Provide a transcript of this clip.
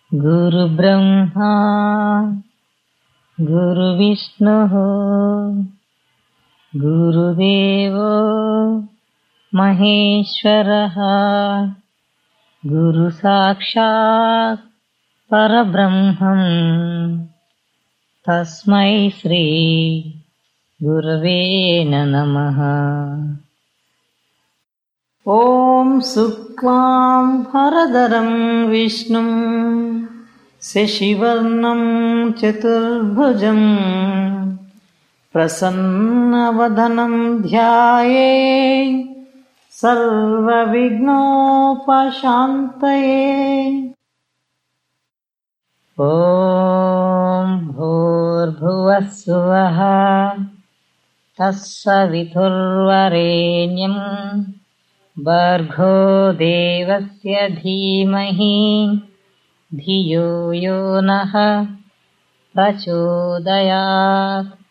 गुरुब्रह्मा गुरुविष्णुः गुरुदेवो महेश्वरः गुरुसाक्षात् परब्रह्मम् तस्मै श्री गुरवे नमः। ॐ शुक्लां भरधरं विष्णुं शशिवर्णं चतुर्भुजं प्रसन्नवदनं ध्यायेत् सर्वविघ्नोपशान्तये। ॐ भूर्भुवः स्वः तत्सवितुर्वरेण्यं भर्गो देवस्य धीमहि धियो यो नः प्रचोदयात्।